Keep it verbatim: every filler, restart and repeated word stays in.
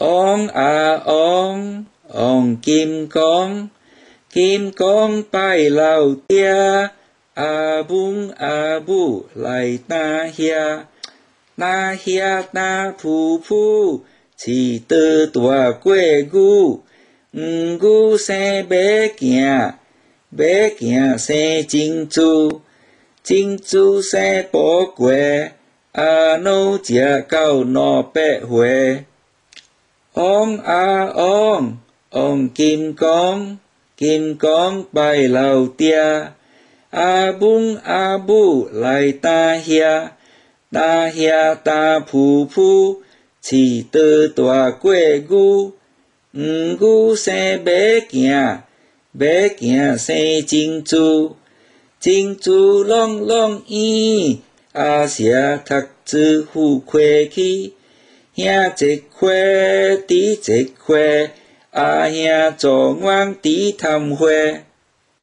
王啊王，王金剛，金剛拜老爹，阿母阿母來打遐，打遐打噗噗，飼得大過牛，黃牛生馬行，馬行生珍珠，珍珠生寶貴，阿奴食到兩百歲。王啊王，王金剛，金剛拜老爹，阿母阿母來打遐，打遐打噗噗，飼得大過牛，黃牛生馬行，馬行生珍珠，珍珠朗朗圓，阿舍讀書富虧去。兄一塊，弟一塊，阿兄做阮弟談花。